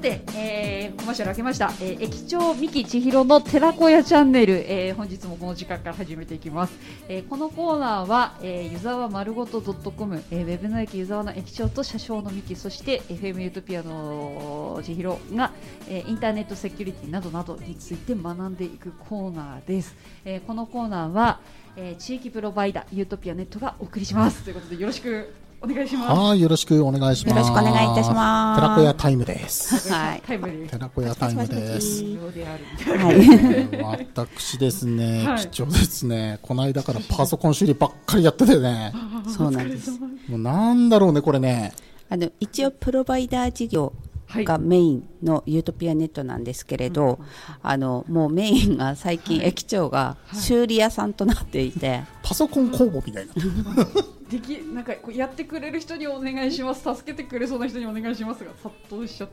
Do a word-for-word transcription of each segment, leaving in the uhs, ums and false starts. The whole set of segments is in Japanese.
て、えー、コマーシャル開けました、えー、駅長三木千尋の寺子屋チャンネル、えー、本日もこの時間から始めていきます。えー、このコーナーは、えー、湯沢まるごと .com、えー、ウェブの駅湯沢の駅長と車掌の三木、そして エフエム ユートピアの千尋が、えー、インターネットセキュリティなどなどについて学んでいくコーナーです。えー、このコーナーは、えー、地域プロバイダーユートピアネットがお送りしますということで、よろしくお願いします。 はい、よろしくお願いします。 よろしくお願いいたします。 寺子屋タイムです。 はい、タイムです。 寺子屋タイムです。 はい、 私ですね、 はい、 貴重ですね。この間からパソコン修理ばっかりやっててね。 そうなんです。 もうなんだろうねこれね。 あの一応プロバイダー事業がメインのユートピアネットなんですけれど、はい、あのもうメインが最近駅長が修理屋さんとなっていて、はいはい、 パソコン工房みたいなできなんかこうやってくれる人にお願いします、助けてくれそうな人にお願いしますが殺到しちゃった。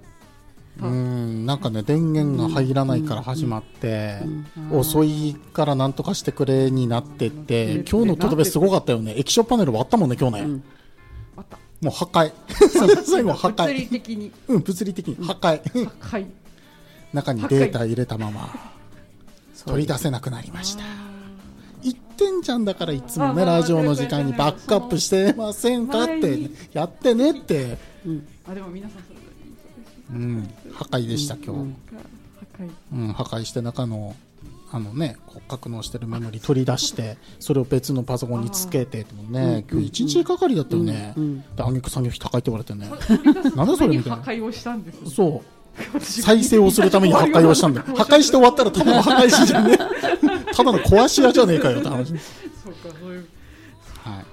うんなんかね電源が入らないから始まって、うんうん、遅いからなんとかしてくれになってって、うん、今日のとどべすごかったよね。液晶パネル割ったもんね今日ね、うん、 割ったもう破壊最後破壊物理的にうん物理的に破壊、 破壊中にデータ入れたまま取り出せなくなりました。言ってんじゃんだからいつもねラジオの時間にバックアップしてませんかってやってねって、 うん、あでも皆さんそれぞれ、うん、破壊でした今日、うん、破壊、うん、破壊して中のあのね格納してるメモリ取り出してそれを別のパソコンにつけてもね、今日いちにちかかりだったよね、うんうん、で挙句産業費高いって言われてねなんだそれみたいな。 破壊をしたんです、ね、 そう再生をするために破壊をしたんだよ。破壊して終わったらただの破壊しじゃねただの壊し屋じゃねえかよって話。そうかそういう、はい、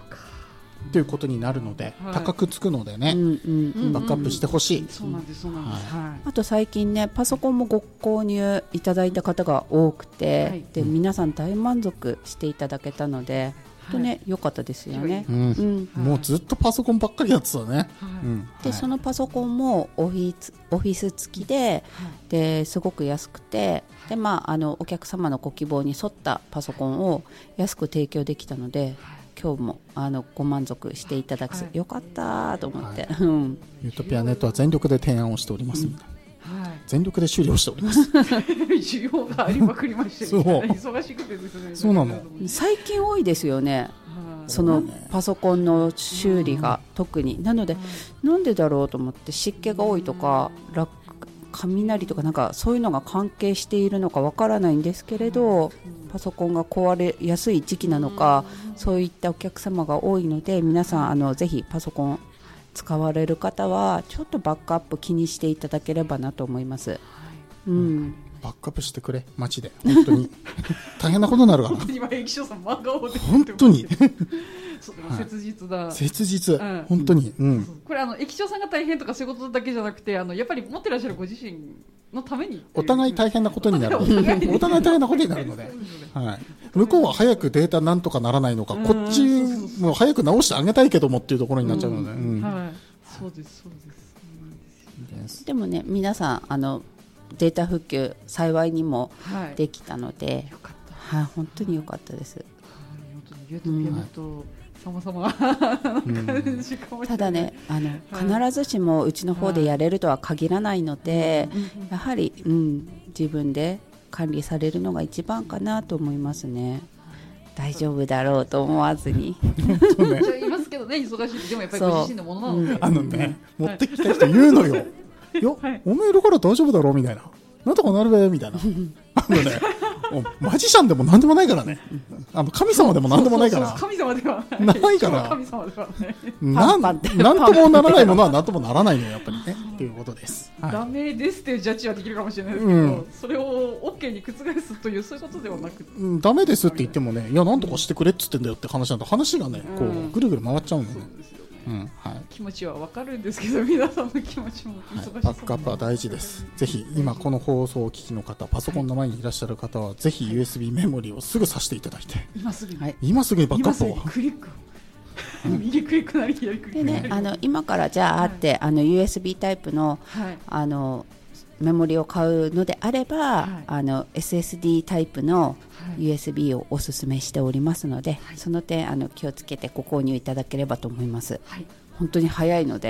ということになるので、はい、高くつくのでね、うんうんうん、バックアップしてほしい。 そうなんですそうなんです、はい、 あと最近ねパソコンもご購入いただいた方が多くて、はい、で皆さん大満足していただけたので、とね、良かったですよね、 うんうん、もうずっとパソコンばっかりやってたね、はいうん、でそのパソコンもオフィス、オフィス付き で,、はい、ですごく安くてで、まあ、あのお客様のご希望に沿ったパソコンを安く提供できたので、はい、今日もあのご満足していただく、はい、よかったと思って、はいうん、 ユートピアネットは全力で提案をしておりますみたいな、うんはい、全力で修理をしております需要がありまくりまして、ね、忙しくてですね。 そうなの最近多いですよね、そのパソコンの修理が特になので、なんでだろうと思って、湿気が多いとか雷とかなんかそういうのが関係しているのかわからないんですけれど、パソコンが壊れやすい時期なのか、そういったお客様が多いので、皆さんあのぜひパソコン使われる方はちょっとバックアップ気にしていただければなと思います、はいうん、バックアップしてくれマジで本当に大変なことになるから今駅長さん真顔で本当に切実だ、 はい、切実、うん、本当に、うん、 これあの駅長さんが大変とかそういうことだけじゃなくて、あのやっぱり持ってらっしゃるご自身のためにお互い大変なことになるお互い大変なことになるので、はい、向こうは早くデータなんとかならないのか、こっちも早く直してあげたいけどもっていうところになっちゃうので、うんうんはい、 そうですそうです。でもね皆さんあのデータ復旧幸いにもできたので、はい、よかった、はい、本当に良かったです。 ユートピアネット様々 ただねあの、はい、必ずしもうちの方でやれるとは限らないので、はい、やはり、うん、自分で管理されるのが一番かなと思いますね。大丈夫だろうと思わずにいますけどね、忙しい。でもやっぱりご自身のものなので、 うん、あのね、うん、持ってきた人言うのよよ、はい、おめえいるから大丈夫だろうみたいな、なんとかなるべみたいなあのねマジシャンでも何でもないからね、あの神様でも何でもないから、 神様ではないから神様ではないなんなんともならないものは何ともならないのよやっぱりねっていうことです、はい、 ダメですっていうジャッジはできるかもしれないですけど、うん、それを OK に覆すというそういうことではなくて、 うん、ダメですって言ってもね、いやなんとかしてくれっつってんだよって話なんで、話がねこうぐるぐる回っちゃうのね、うんうんはい、 気持ちは分かるんですけど、皆さんの気持ちも忙しそう、はい、 バックアップは大事です。ぜひ今この放送をお聞きの方、パソコンの前にいらっしゃる方は、はい、ぜひ ユーエスビー メモリーをすぐ挿していただいて、 今すぐに、 はい、今すぐにバックアップをクリック右クリックなり左クリックなりで、ね、あの今からじゃああって、はい、あの ユーエスビー タイプの、はい、あのメモリを買うのであれば、はい、あの エスエスディー タイプの ユーエスビー をお勧めしておりますので、はい、その点あの気をつけてご購入いただければと思います、はい、本当に早いので、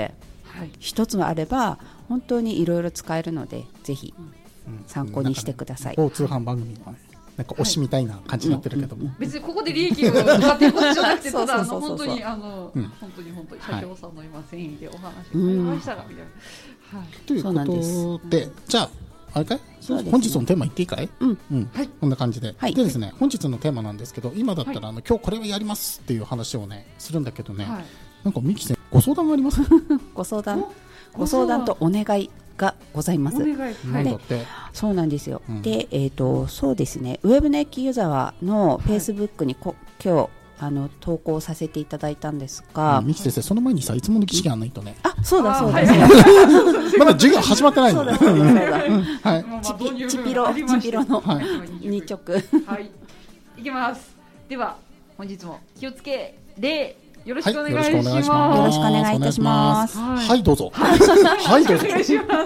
一つあれば本当にいろいろ使えるのでぜひ参考にしてください。 某通販番組のねなんか推しみたいな感じになってるけども、はい、 別にここで利益をもらってることじゃなくてただ本当にあの、うん、本当に本当に社長さんの今繊維でお話がありましたがみたいな、はい、 ということで、じゃああれかい、本日のテーマ言っていいかい、うんうん、はい、こんな感じで、はい、でですね、本日のテーマなんですけど、今だったら、はい、あの今日これをやりますっていう話をねするんだけどね、はい、なんかミキさんご相談がありますご相談ご相談とお願いがございます。 お願い、はい、 でそうなんですよ、うん、で、えーと、そうですね、ウェブの駅ユーザーのフェイスブックにこ、はい、今日あの投稿させていただいたんですが、 ミキ先生、その前にさ、いつもの儀式やんないとね。 あ、そうだそうだ、 まだ授業始まってないので、 チピロチピロのに直。 はい、いきます。では本日も気をつけ礼よろしくお願いします。よろしくお願いいたします。 はい、どうぞ。はい、どうぞ。お願いします。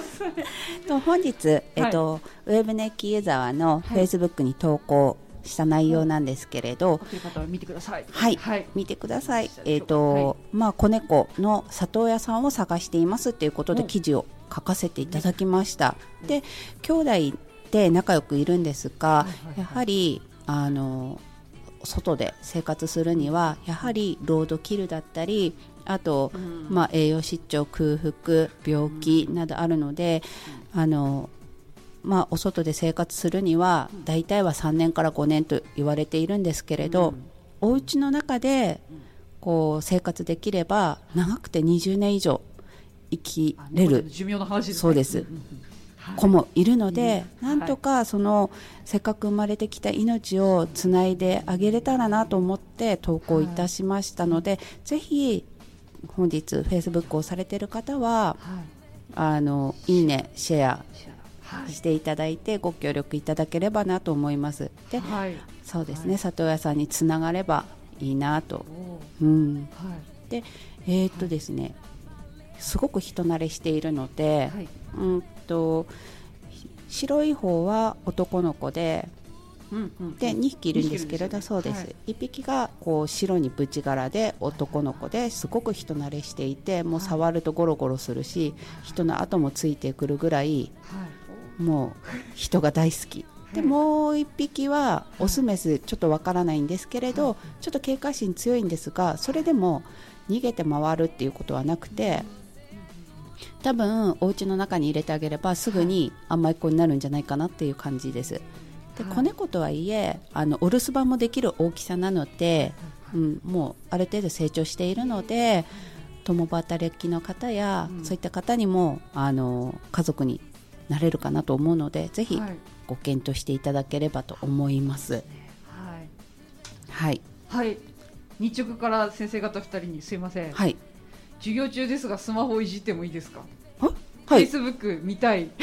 と本日えっとウェブネッキユーザーのフェイスブックに投稿した内容なんですけれど、 見てください。 はい、見てください。えっとまあ子猫の里親さんを探していますということで記事を書かせていただきました。で、兄弟で仲良くいるんですが、やはりあの外で生活するにはやはりロードキルだったり、あと、うんまあ、栄養失調、空腹、病気などあるので、うん、あのまあ、お外で生活するには大体はさんねんからごねんと言われているんですけれど、うん、お家の中でこう生活できれば長くてにじゅうねん以上生きれる、 寿命の話ですね。 そうです、子もいるので、うん、なんとかその、はい、せっかく生まれてきた命をつないであげれたらなと思って投稿いたしましたので、はい、ぜひ本日フェイスブックをされている方は、はい、あのいいねシェアしていただいてご協力いただければなと思います。で、はい、そうですね、はい、里親さんにつながればいいなと、うんはい、でえー、っとですねすごく人慣れしているので、はい、うんと白い方は男の子で、うんうん、でにひきいるんですけれど、そうです、はい、いっぴきがこう白にブチ柄で男の子ですごく人慣れしていて、もう触るとゴロゴロするし、人の後もついてくるぐらい、はい、もう人が大好きで、もういっぴきはオスメスちょっとわからないんですけれど、ちょっと警戒心強いんですが、それでも逃げて回るっていうことはなくて、多分お家の中に入れてあげればすぐに甘い子になるんじゃないかなっていう感じです。で、子猫とはいえあのお留守番もできる大きさなので、うん、もうある程度成長しているので、共働きの方や、うん、そういった方にもあの家族になれるかなと思うので、ぜひご検討していただければと思います。はいはい、はい、日直から先生方ふたりにすいません、はい、授業中ですがスマホをいじってもいいですか？フェイスブック見たい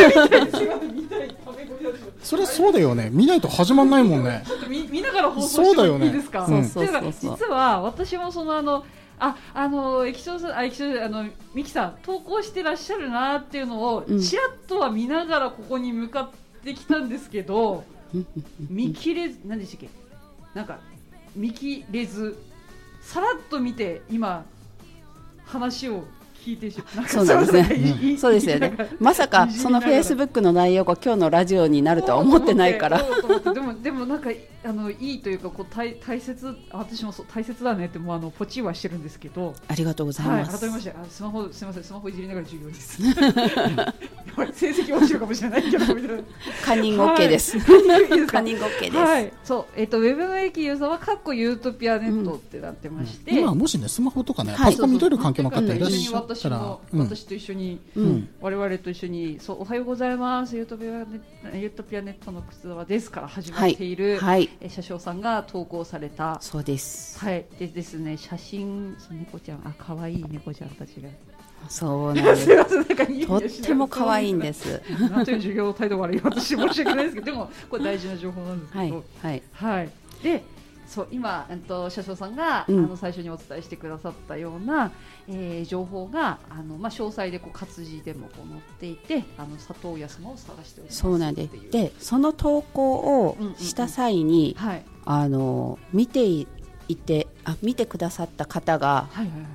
それそうだよね、見ないと始まんないもんね。 ちょっと 見, 見ながら放送してもいいですか？そうだよね、そうそうそうそう。実は私もそのあのああの駅長さん、あ駅長あのミキさん投稿してらっしゃるなっていうのをちらっとは見ながらここに向かってきたんですけど、見切れず、何でしたっけ、なんか見切れずさらっと見て今話を聞いてしまう。 そうなんですね。そうですよね。まさかそのフェイスブックの内容が今日のラジオになるとは思ってないから。 でもでもなんかあのいいというかこう 大, 大切私もそう大切だねってもうあのポチはしてるんですけど。 ありがとうございます。 はい、改めましてあスマホすみませんスマホいじりながら授業です。成績落ちるかもしれないけどみたいな。 カンニング OK です。カンニング OK です。はい。 そうえっ、ー、とウェブの駅ユーザーはカッコユートピアネットってなってまして、 うん、今もしねスマホとかね、はい、パソコン見とる環境の方いらっしゃったら、 私も、うん、私と一緒に、うん、我々と一緒にそうおはようございますユートピアネットユートピアネットの靴輪ですから始まっている、はいはい、車掌さんが投稿された。 そうです。 はい。でですね写真猫ちゃんあ可愛い猫ちゃんたちが。 そうなんです。とっても可愛いんです。 なんという授業態度悪い私申し訳ないですけど、でもこれ大事な情報なんですけど。はいはいはい。で、そう今えっと車掌さんが、うん、あの最初にお伝えしてくださったような、えー、情報があのまあ詳細でこう活字でもこう載っていて、あの里親様を探しております。 そうなんです。で、その投稿をした際に、うんうんうん、はい、あの見ていてあ見てくださった方が。はいはいはい、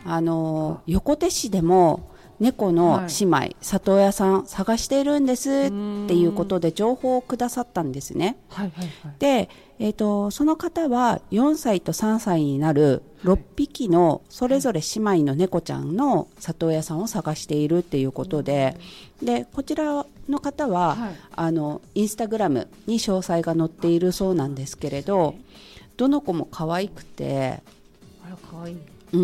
あの横手市でも猫の姉妹、はい、里親さん探しているんですっていうことで情報をくださったんですね。 はいはいはい、 で、えーと、その方はよんさいとさんさいになるろっぴきのそれぞれ姉妹の猫ちゃんの里親さんを探しているっていうことで、でこちらの方は、はい、あのインスタグラムに詳細が載っているそうなんですけれど、どの子も可愛くて、 あら可愛い、 うん、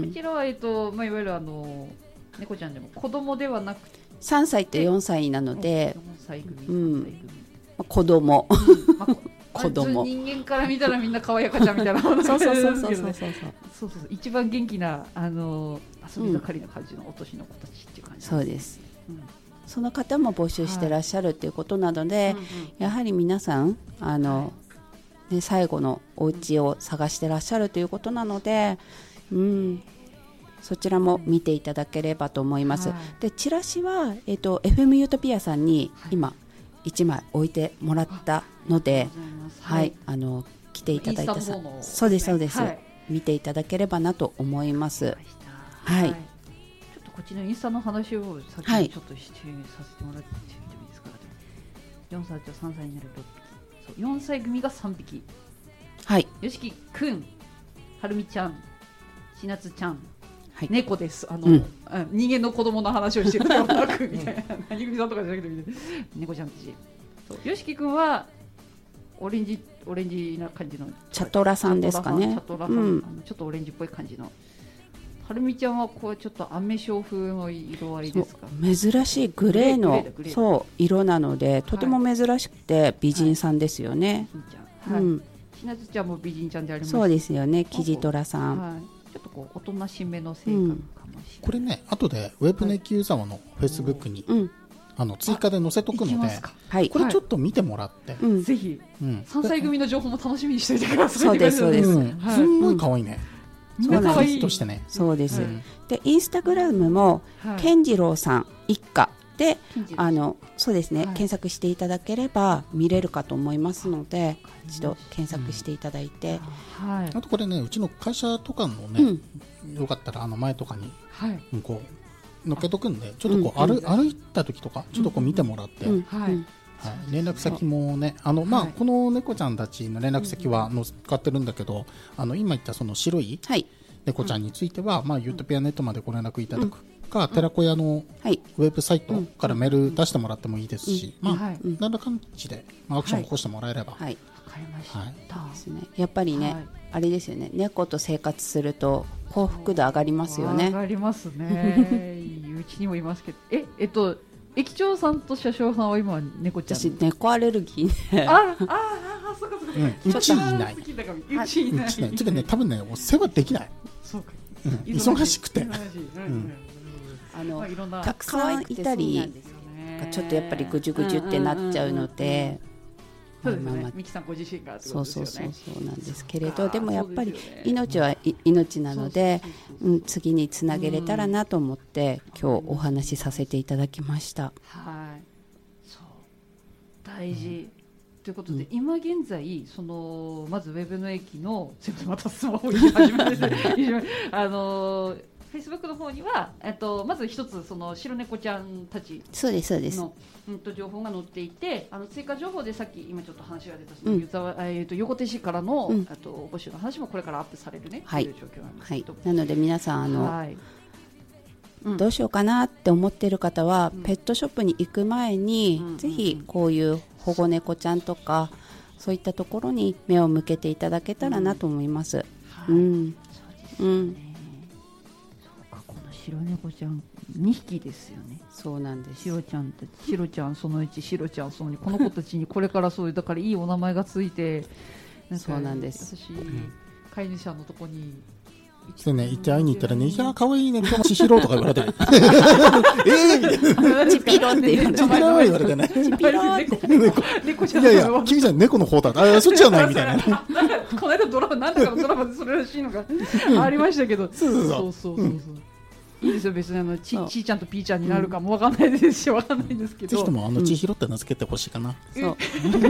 こちらは、えーとまあ、いわゆるあの猫ちゃんでも子供ではなくてさんさいとよんさいなので、 よんさい組、 うん、 さんさい組、 まあ、子供、 うんまあ子供人間から見たらみんな可愛い赤ちゃんみたいなものそうそうそうですけどね、 そうそうそう一番元気なあの遊び盛りな感じのお年の子たちっていう感じ、 そうです、 うん、 その方も募集してらっしゃるということなので、はい、やはり皆さんあの、はいね、最後のお家を探してらっしゃるということなので、うん、そちらも見ていただければと思います、はい、でチラシは、えーと、エフエム ユートピアさんに今いちまい置いてもらったので、はい、はい、あの来ていただいたさ、ね、そうですそうです、はい、見ていただければなと思います。はい、ちょっとこっちのインスタの話を先にちょっとして、はい、させてもらってみてもいいですか。よんさいとさんさいになるろっぴき、そうよんさい組がさんびき、 はい、 よしきくん、はるみちゃん、しなつちゃん、はい、猫です。あの、 うん、 人間の子供の話をしてるではなくみたいな何組さんとかじゃなくてみたいな猫ちゃんたち。そうよしきくんはオレンジオレンジな感じのチャトラさんですかね。 チャトラさん、うん、あのちょっとオレンジっぽい感じの。はるみちゃんはこうちょっとアメショウ風の色合いですか。 珍しいグレーのそう色なのでとても珍しくて美人さんですよね。 はい、うん、しなつちゃんも美人ちゃんであります。 そうですよね。キジトラさん。 はい、ちょっとこうおとなしめの性格かもしれない、うん、 これね後でウェブネキユーザーのフェイスブックに、うん、あの追加で載せとくので、はい、これちょっと見てもらって、 はい、ぜひ、うん、さんさい組の情報も楽しみにしておいてください。 そうですそうです、 うん、すんごい可愛いね、 うん、そうなんですとしてね。 そうです、うん、でインスタグラムも、はい、健次郎さん一家であのそうですね、はい、検索していただければ見れるかと思いますので一度検索していただいて、 うんはい、あとこれねうちの会社とかのね、うん、よかったらあの前とかに、はい、こう乗っけとくんでちょっとこう、うん、歩, 歩いた時とかちょっとこう見てもらって、うんうんはいはい、連絡先もねあの、まあはい、この猫ちゃんたちの連絡先は載っかってるんだけど、あの今言ったその白い猫ちゃんについては、まあ、ユートピアネットまでご連絡いただくか、寺子屋のウェブサイトからメール出してもらってもいいですし、まあ、何らかんじで、まあ、アクションを起こしてもらえれば、はいはい、 わかりました、はい、 ですね、やっぱりね、はい、あれですよね、猫と生活すると幸福度上がりますよね。 上がりますねうちにもいますけど、ええっと駅長さんと車掌さんは今猫ちゃん。 私猫アレルギーね。 あああそうかそうか、うん、 うちいない。 うちいない。 ちょっとね多分ねお世話できない。 そうか。 うん、忙しくて。うんあの、まあ、たくさんいたりちょっとやっぱりぐじゅぐじゅってなっちゃうので。 そうですね。ミキさんご自身がってことですよね。 そうそうそうそうなんですけれど、でもやっぱり命は命なので、うん、次につなげれたらなと思って今日お話しさせていただきました。 はい。そう大事、うん、ということで、うん、今現在そのまずウェブの駅のすみませんまたスマホを始めてあのフェイスブックの方には、えっと、まず一つその白猫ちゃんたちのそうですそうです、 うん、と情報が載っていて、あの追加情報でさっき今ちょっと話が出たそのユーザー、うんえー、と横手市からの、うん、あと募集の話もこれからアップされるね、 はい、 という状況なんですけど、 はい、なので皆さんあの、 はいうん、どうしようかなって思っている方は、うん、ペットショップに行く前に、うん、ぜひこういう保護猫ちゃんとかそういったところに目を向けていただけたらなと思います。うん、うんうん白猫ちゃんにひきですよね。 そうなんです。 白ちゃんたち、白ちゃんそのいち、白ちゃんそのに、この子たちにこれからそういうだからいいお名前がついて、 なんかそうなんです。 優しい飼い主さんのとこに。 それね、行って会いに行ったらね、いや可愛いね、千尋とか言われて、ええ、 チピロって言われて、 チピロ言われてね、 チピロって、 猫ちゃん、 いやいや、君じゃ猫の方だ、あ、そっちじゃないみたいな。 この間ドラマ、なんだかのドラマでそれらしいのがありましたけど、 そうそうそう。 そうそうそう。 いいですよ、別にあの ち, ちーちゃんとピーちゃんになるかもわかんないですし、わかんないんですけど、 ぜひともあの千尋って名付けてほしいかな、 うん、そう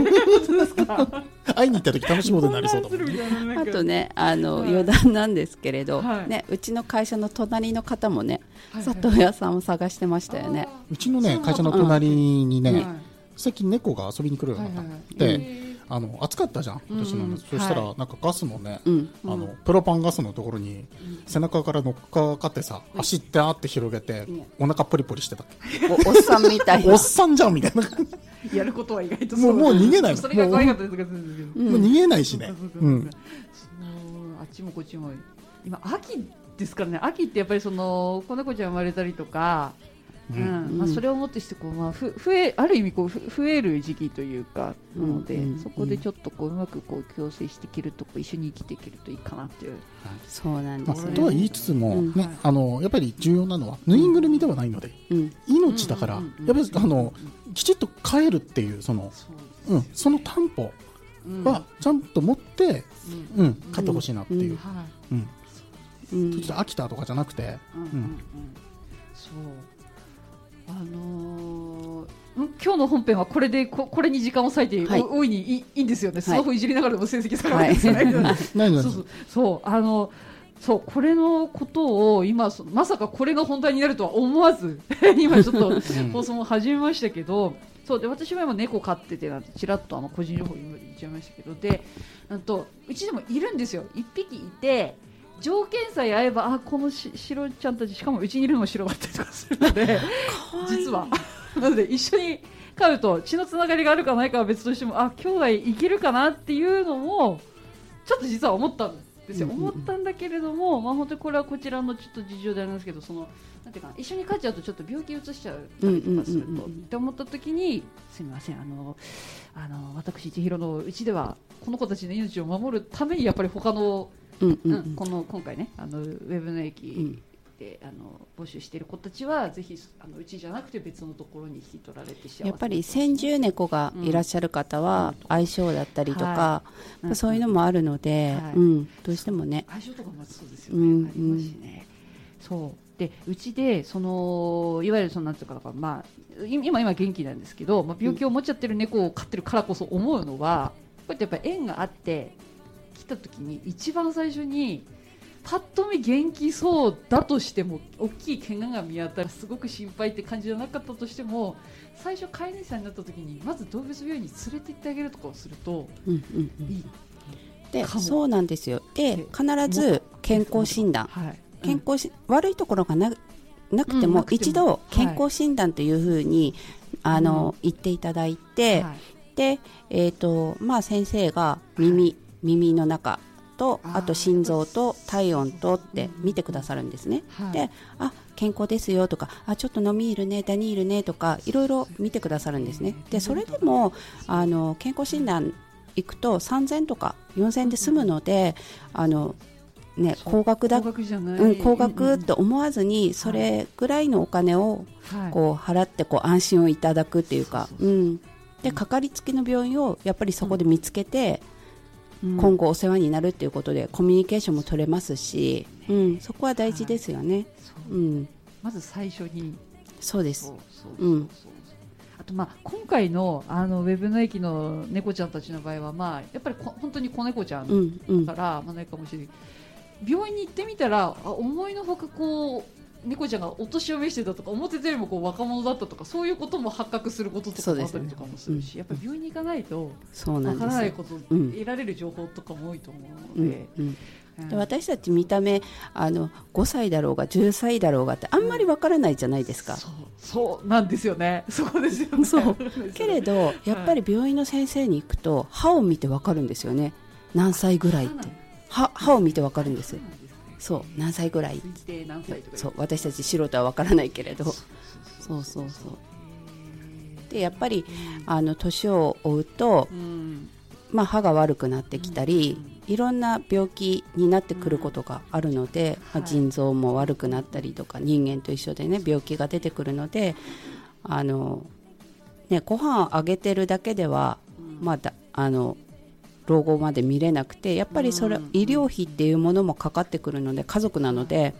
会いに行った時楽しみになりそうだもんね。 あとね、あの、はい、余談なんですけれど、 はい、 ね、うちの会社の隣の方もね、 はい、 里親さんを探してましたよね。 うちのね会社の隣にね、うん、最近猫が遊びに来るようになった、はいはいはい、で、あの暑かったじゃん今年の、うん、そしたら、はい、なんかガスのね、うん、あのプロパンガスのところに、うん、背中から乗っかかってさ、うん、走ってあって広げて、うん、お腹ポリポリしてたお, おっさんみたいなおっさんじゃんみたいなやることは意外とそうもうもう逃げないそれが可愛かったですけど、もう逃げないしね、うん、 あっちもこっちも今秋ですからね。秋ってやっぱりその子猫ちゃん生まれたりとか、うんうんまあ、それをもってしてこう、まあ、ふ増えある意味こうふ増える時期というかなので、うんうん、そこでちょっとこううまくこう共生していけるとこう一緒に生きていけるといいかなっていう、はい、 そうなんです、ねまあ、とは言いつつも、うんねはい、あのやっぱり重要なのはぬいぐるみではないので、うん、命だから、うんうんうん、やっぱりあのきちっと飼えるっていうその、そ, うん、その担保はちゃんと持って、うんうん、飼ってほしいなっていう、うんうんうん、ちょっと飽きたとかじゃなくて、うんうんうん、 そうあのー、今日の本編はこれで こ, これに時間を割いて、はい、大いにい い, いいんですよね。スマホいじりながらでも成績下がるんですよね、はい、そうそうそうあのそうこれのことを今まさかこれが本題になるとは思わず今ちょっと放送も始めましたけどそうで私は今猫飼っててなんてちらっとあの個人情報言っちゃいましたけどでなんとうちでもいるんですよ。いっぴきいて条件さえ合えばあこのし白ちゃんたちしかもうちにいるのも白だったりとかするので実はなので一緒に飼うと血のつながりがあるかないかは別としてもあ兄弟いけるかなっていうのもちょっと実は思ったんですよ、うんうんうん、思ったんだけれども、まあ、本当にこれはこちらのちょっと事情でありますけどそのなんていうかな一緒に飼っちゃうとちょっと病気移しちゃうたりとかすると、うんうんうんうん、って思った時にすみませんあのあの私千尋のうちではこの子たちの命を守るためにやっぱり他のうんうんうん、この今回ねあのウェブの駅で、うん、あの募集している子たちはぜひあのうちじゃなくて別のところに引き取られて幸せ、ね、 やっぱり先住猫がいらっしゃる方は相性だったりとか、うん、そういうのもあるので、はいうん、どうしてもね相性とかもそうですよね、うん、ありますしね、うん、そうでうちでそのいわゆるそのなんていうか、まあ、今今元気なんですけど、まあ、病気を持っちゃってる猫を飼ってるからこそ思うのは、うん、こうやってやっぱり縁があって来た時に一番最初にパッと見元気そうだとしても大きい怪我が見当たるすごく心配って感じじゃなかったとしても最初飼い主さんになった時にまず動物病院に連れて行ってあげるとかをするといい、うんうんうん、 でそうなんですよ。で必ず健康診断、はい、健康し、うん、悪いところが な, なくても、うん、一度健康診断というふうに、はい、あの、うん、言っていただいて、はい、で、えーとまあ、先生が耳、はい耳の中とあと心臓と体温とって見てくださるんですね、はい、であ健康ですよとかあちょっと飲みいるねダニいるねとかいろいろ見てくださるんですね。でそれでもあの健康診断行くとさんぜんとかよんせんで済むのであのね、高額だ高額じゃない、うん、高額って思わずにそれぐらいのお金をこう払ってこう安心をいただくっていうか、うん、でかかりつけの病院をやっぱりそこで見つけて、うん、今後お世話になるっていうことでコミュニケーションも取れますし、うん、そこは大事ですよね、はいうん、 まず最初にそうです。 あとまあ今回 の, あのウェブの駅の猫ちゃんたちの場合は、まあ、やっぱりこ本当に子猫ちゃんだから、うんうんまあ、ないかもしれない病院に行ってみたらあ思いのほかこう猫ちゃんがお年を召してたとか思ってたよりもこう若者だったとかそういうことも発覚することとかもあったりとかもするし、ねうん、やっぱり病院に行かないとわからないこと、うん、得られる情報とかも多いと思うので、うんうんで私たち見た目あのごさいだろうがじゅっさいだろうがってあんまりわからないじゃないですか、うん、 そう、そうなんですよねそうですよねそうけれどやっぱり病院の先生に行くと歯を見てわかるんですよね。何歳ぐらいって歯, 歯を見てわかるんです。そう何歳ぐらい何歳とかそう私たち素人はわからないけれどそうそうそうでやっぱりあの年を追うと、うんまあ、歯が悪くなってきたり、うん、いろんな病気になってくることがあるので、うんまあ、腎臓も悪くなったりとか、はい、人間と一緒でね病気が出てくるのであの、ね、ご飯をあげてるだけでは、うんまあ、だあの老後まで見れなくてやっぱりそれ、うん、医療費っていうものもかかってくるので家族なので、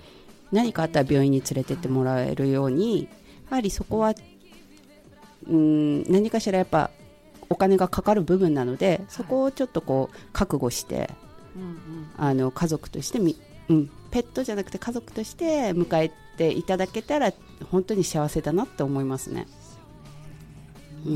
何かあったら病院に連れてってもらえるように、やはりそこはうん何かしらやっぱお金がかかる部分なので、そこをちょっとこう覚悟して、うんうん、あの家族としてみ、うん、ペットじゃなくて家族として迎えていただけたら本当に幸せだなって思いますね。うん、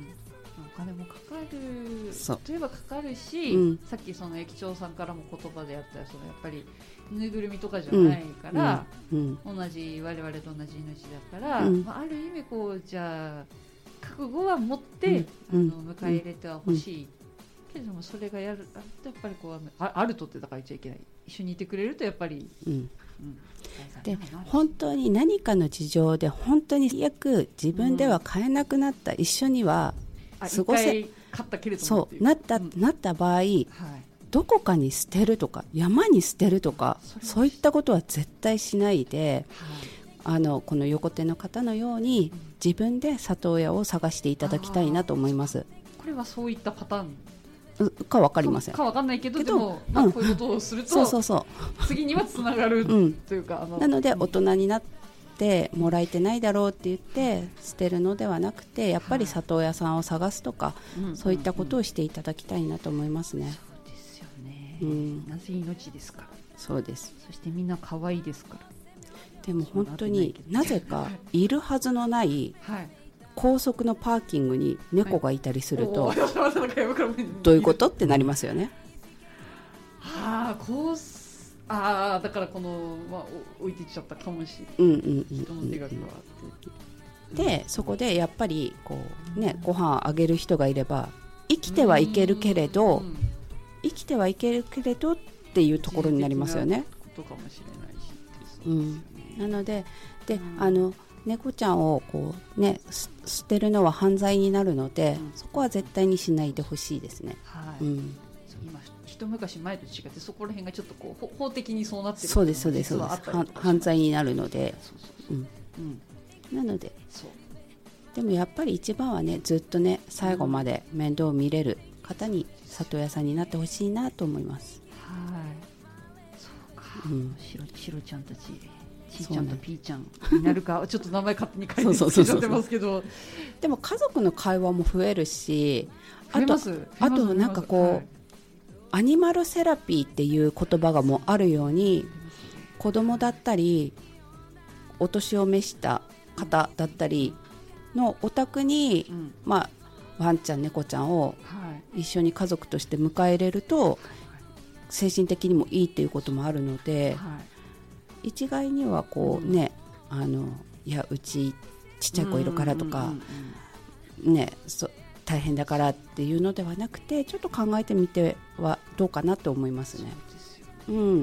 お金もかかる、 そう例えばかかるし、うん、さっきその駅長さんからも言葉であったら、そのやっぱりぬいぐるみとかじゃないから、うんうん、同じ我々と同じ命だから、うん、まあ、ある意味こうじゃあ覚悟は持って、うん、あの迎え入れてはほしい、うん、けれどもそれがやるやっぱりこう あ, あるとってだから言っちゃいけない、一緒にいてくれるとやっぱり、うんうん、 で本当に何かの事情で本当に最悪自分では飼えなくなった、うん、一緒には過ごせそうなった、うん、なった場合、はい、どこかに捨てるとか山に捨てるとか そ, そういったことは絶対しないで、はい、あのこの横手の方のように、うん、自分で里親を探していただきたいなと思います。 これはそういったパターンか分かりませんか分かんないけど、でも、まあ、こういうことをするとそうそうそう次にはつながる、うん、というかあのなので大人になってもらえてないだろうって言って捨てるのではなくて、やっぱり里親さんを探すとか、はい、そういったことをしていただきたいなと思いますね。 そうですよね、うん、なぜ命ですから。 そうです。 そしてみんな可愛いですから。 でも本当になぜかいるはずのない、はい、高速のパーキングに猫がいたりすると、はい、どういうことってなりますよね。 はあ、こうあだからこの、まあ、置いてきちゃったかもしれない、うんうんうんうん、人の手が加わって、 でそこでやっぱりこう、ね、ご飯あげる人がいれば生きてはいけるけれど、生きてはいけるけれどっていうところになりますよね。 ことかもしれないし、 うん、なので、で、あの猫ちゃんをこう、ね、捨てるのは犯罪になるので、うん、そこは絶対にしないでほしいですね。はい、うん、 今一昔前と違ってそこら辺がちょっとこう法的にそうなってる。 そうですそうですそうです。犯罪になるので、そうそうそう、うんうん、なのでそうでもやっぱり一番はね、ずっとね最後まで面倒を見れる方に里親さんになってほしいなと思います。 はい、そうか、うん、しろしろちゃんたちちーちゃんとピーちゃんになるかちょっと名前勝手に書いてつけちゃってますけど、 でも家族の会話も増えるし、あとあとなんかこう、はい、アニマルセラピーっていう言葉がもうあるように、子供だったりお年を召した方だったりのお宅に、うん、まあ、ワンちゃん猫ちゃんを一緒に家族として迎え入れると、はい、精神的にもいいっていうこともあるので、はい、一概にはこうね、うん、あのいやうちちっちゃい子いるからとか、うんうんうん、ね、そ大変だからっていうのではなくて、ちょっと考えてみてはどうかなと思いますね。そうですよね。うん。うん、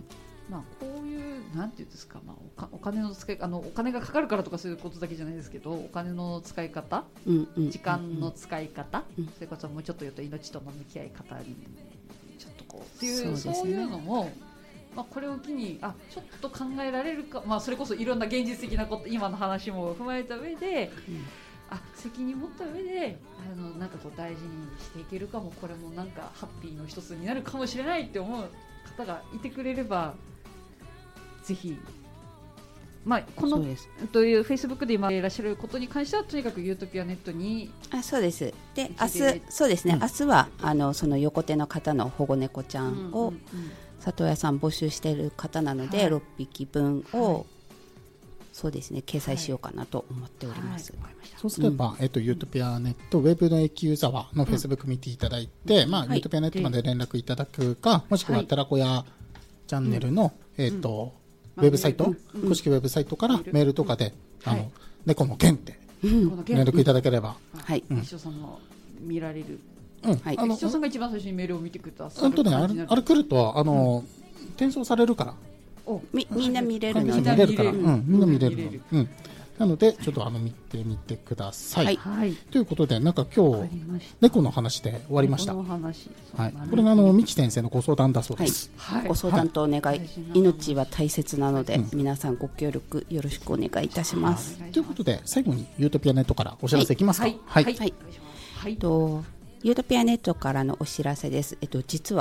まあこういうなんていうんですか、まあ、お, かお金の使いあのお金がかかるからとかそういうことだけじゃないですけど、お金の使い方、うんうん、時間の使い方、うん、それこそもうちょっと言うと命との向き合い方にちょっとこうっていう、そうですね、そういうのも。まあ、これを機にあちょっと考えられるか、まあ、それこそいろんな現実的なこと今の話も踏まえた上で、うん、あ責任持った上であのなんかこう大事にしていけるかも、これもなんかハッピーの一つになるかもしれないって思う方がいてくれればぜひ、まあ、このというフェイスブックで今いらっしゃることに関してはとにかくユートピアネットにあそうですで明日そうですね、うん、明日はあのその横手の方の保護猫ちゃんを、うんうんうん、里親さん募集している方なので、はい、ろっぴきぶんを、はい、そうですね掲載しようかなと思っております、はいはい、 そうすれば、うんえっと、ユートピアネットウェブの駅ユーザーのフェイスブック見ていただいて、うんまあはい、ユートピアネットまで連絡いただくか、もしくは寺子屋チャンネルの、うんえっとうん、ウェブサイト、うん、公式ウェブサイトからメールとかで、うん、あの、はい、猫の件って連絡いただければ、 うん、はい、うん、一緒さんの見られるうんはい、あの一緒さんが一番最初にメールを見てくださる、 ね、あれ、あれ来るとあの、うん、転送されるからお み, みんな見れるのでみんな見れるから、うん、みんな見れるので、うん、なのでちょっとあの見てみてください、はい、ということでなんか今日猫の話で終わりました。 猫の話、 はい、これがあの三木先生のご相談だそうです、 はいはい、ご相談とお願い、はい、命は大切なので、うん、皆さんご協力よろしくお願いいたします、 はい、ということで最後にユートピアネットからお知らせいきますか。はいはい、はいはい、 とユートピアネットからのお知らせです。えっと、実は、えっ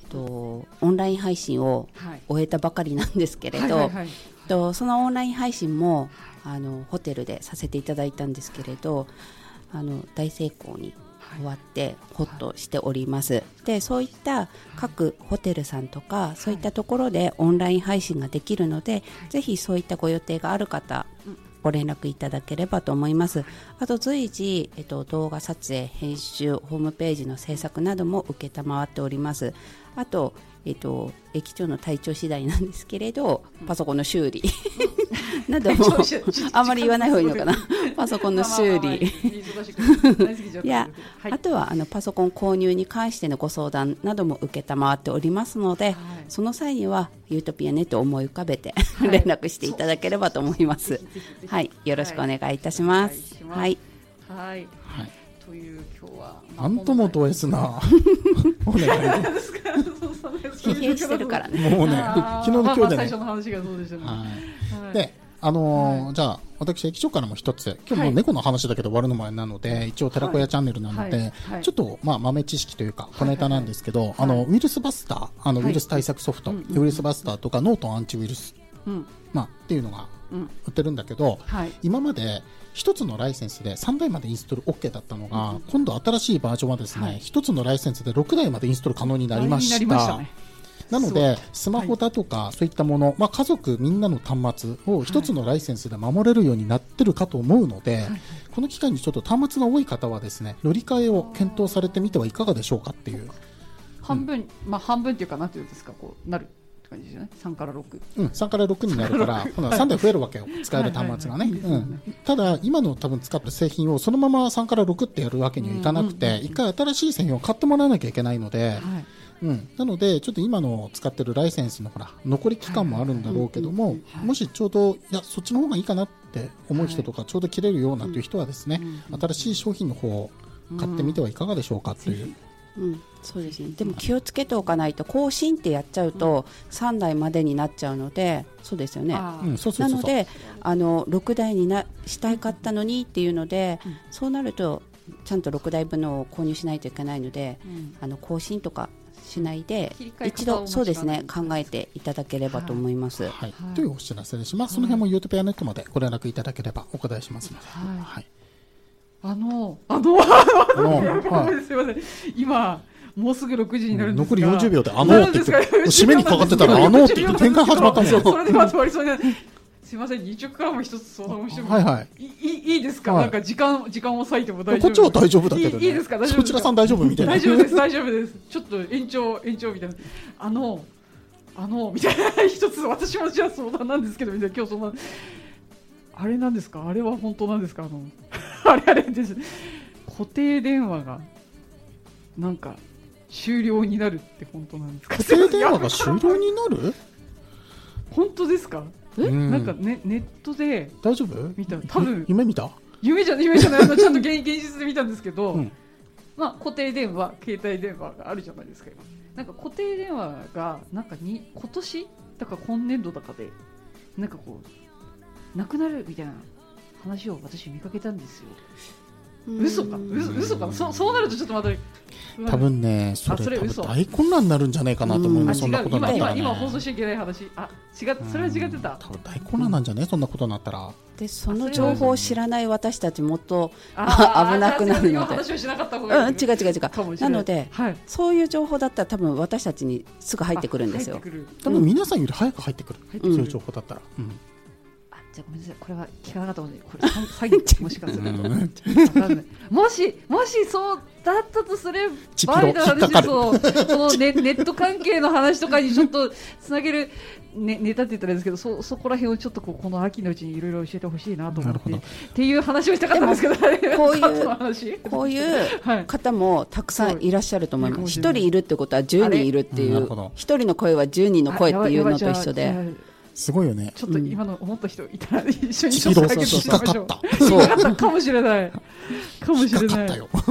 とオンライン配信を終えたばかりなんですけれど、はいはいはいはい、とそのオンライン配信もあのホテルでさせていただいたんですけれど、あの大成功に終わってホッとしております、はい、でそういった各ホテルさんとか、はい、そういったところでオンライン配信ができるので、はい、ぜひそういったご予定がある方、うん、ご連絡いただければと思います。あと随時、えっと、動画撮影、編集、ホームページの制作なども受けたまわっております。あと、えっと、駅長の体調次第なんですけれど、パソコンの修理などもあまり言わない方がいいのかなパソコンの修理いや、はい、あとはあのパソコン購入に関してのご相談なども受けたまわっておりますので、はい、その際にはユートピアネットを思い浮かべて、はい、連絡していただければと思います。はい、よろしくお願いいたします。はい、はい、はい、という今日はなんともド S なお願いです疲弊してるからね。 もうね、昨日の今日でね、まあ、 最初の話がそうでしたね。 はいはい、で、あのーはい、じゃあ私駅長からも一つ、今日も猫の話だけど終わるの前なので、はい、一応寺子屋チャンネルなので、はいはい、ちょっとまあ豆知識というか小ネタなんですけど、はいはいはい、あのウイルスバスター、あのウイルス対策ソフト、はい、ウイルスバスターとかノートアンチウイルス、うん、まあっていうのが売ってるんだけど、はい、今まで一つのライセンスでさんだいまでインストール OK だったのが、うん、今度新しいバージョンはですね、はい、一つのライセンスでろくだいまでインストール可能になりました。なのでスマホだとかそういったもの、まあ、家族みんなの端末を一つのライセンスで守れるようになってるかと思うので、はい、この機会にちょっと端末が多い方はですね、乗り換えを検討されてみてはいかがでしょうかっていう。 半分、うん、まあ、半分っていうかなんていうんですか、こうなるって感じですよね。さんからろく、 うん、さんからろくになるから今度はさんだい増えるわけよ使える端末がね。ただ今の多分使ってる製品をそのままさんからろくってやるわけにはいかなくて、一回新しい製品を買ってもらわなきゃいけないので、はい、うん、なのでちょっと今の使ってるライセンスのほら残り期間もあるんだろうけども、もしちょうどいやそっちの方がいいかなって思う人とか、ちょうど切れるようなという人はですね、新しい商品の方を買ってみてはいかがでしょうかという。 うん、そうですね。でも気をつけておかないと更新ってやっちゃうとさんだいまでになっちゃうので、そうですよね。なのであのろくだいになしたいかったのにっていうので、うん、そうなるとちゃんとろくだいぶんのを購入しないといけないので、うん、あの更新とかしないで一度そうですね考えていただければと思います。はいはいはい、というお知らせでします。その辺もユートピアネットまでご連絡いただければお答えしますので。はいはい、 あのあのあの、はい、すみません、今もうすぐろくじになるんですが、 残りよんじゅうびょうであのって言って締めにかかってたらあのって言って展開始まったんですよ。 それでまとまりそうになる。すみません、日直からも一つ相談をしても、はいはい、い, い, いいですか、はい、なんか時間時間を割いても大丈夫。 こっちは大丈夫だけど、ね、 い, いいですか、大丈夫ですか、 そちらさん大丈夫みたいな。 大丈夫です大丈夫です。ちょっと延長延長みたいな、あのあのみたいな一つ私もじゃあ相談なんですけどみたいな、今日そんなあれなんですか、あれは本当なんですか、あのあれあれです、固定電話がなんか終了になるって本当なんですか。 固定電話が終了になる本当ですか。え、うん、なんか、ね、ネットで大丈夫見た、多分夢見た夢じゃ夢じゃないのちゃんと 現, 現実で見たんですけど、うん、まあ、固定電話携帯電話があるじゃないですか。なんか固定電話がなんかに今年だから今年度だかでなんかこうなくなるみたいな話を私見かけたんですよ。嘘か 嘘, 嘘か そ, そうなるとちょっとまた多分ね、そ れ, それ多分大混乱になるんじゃないかなと思います。そんなことになったら、ね、 今, 今放送しちゃいけない話、あ、違う、それは違ってた。 多分大混乱なんじゃない、そんなことになったら。 でその情報を知らない私たちもっと危なくなるので、 話をしなかった方がいい、うん、 違う違う違う。なので、はい、そういう情報だったら多分私たちにすぐ入ってくるんですよ。 多分皆さんより早く入ってくる、うん、そういう情報だったら、うん、 じゃごめんなさい、これは聞かなかったので、これ詐欺もしかするともしもしそうだったとすればバイの話とその ネ, ネット関係の話とかにちょっとつなげる、ね、ネタって言ったらですけど、 そ, そこら辺をちょっとこうこの秋のうちにいろいろ教えてほしいなと思ってっていう話をしたかったんですけど、 こういうこういう方もたくさんいらっしゃると思います。一、はい、人いるってことはじゅうにんいるっていう、一人の声はじゅうにんの声っていうのと一緒ですごいよね。 ちょっと今の思った人いたら一緒に解決しましょう。 そう引っかかったかもしれないかもしれない。 引っかかったよ。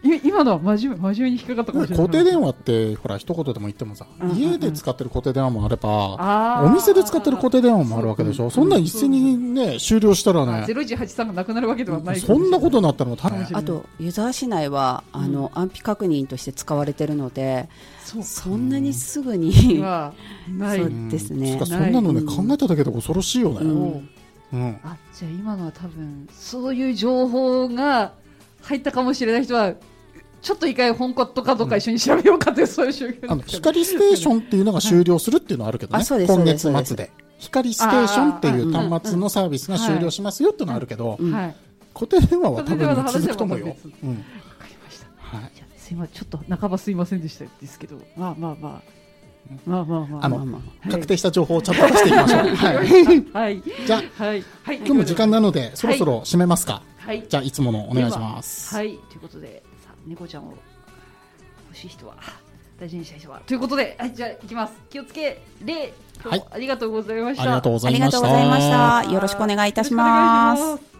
今のは真面目真面目に引っかかったかもしれない。 固定電話ってほら一言でも言ってもさ、うんうんうん、家で使ってる固定電話もあれば、 あお店で使ってる固定電話もあるわけでしょ。 そ, そんな一斉にね終了したらねゼロいちはちさんがなくなるわけではない。 そんなことになったらもう大変。 あと湯沢市内はあの、うん、安否確認として使われてるので、そ, そんなにすぐに、うん、ないそうですね。 そんなのね、うん、考えただけで恐ろしいよね、うんうん、あじゃあ今のは多分そういう情報が入ったかもしれない人はちょっと一回本コットかどうか一緒に調べようかという、うん、そういう宗教、 あの光ステーションっていうのが終了するっていうのはあるけどね、はい、今月末で光ステーションっていう端末のサービスが終了しますよっていうのはあるけど、はい、固定電話は多分続くと思うよ。わかりました、はい、じゃあすいません、ちょっと半ばすいませんでしたですけど、まあまあまあまあまあまあ、あの、 はい、確定した情報をちゃんと出していきましょう。はい。はい、じゃあ、はい、今日も時間なのでそろそろ締めますか。はい。じゃあいつものお願いします。 はい。ということで、さあ猫ちゃんを欲しい人は大事にしたい人はということで、はい、じゃあ行きます。気をつけ礼。はい。ありがとうございました。 ありがとうございました。 ありがとうございました。よろしくお願いいたします。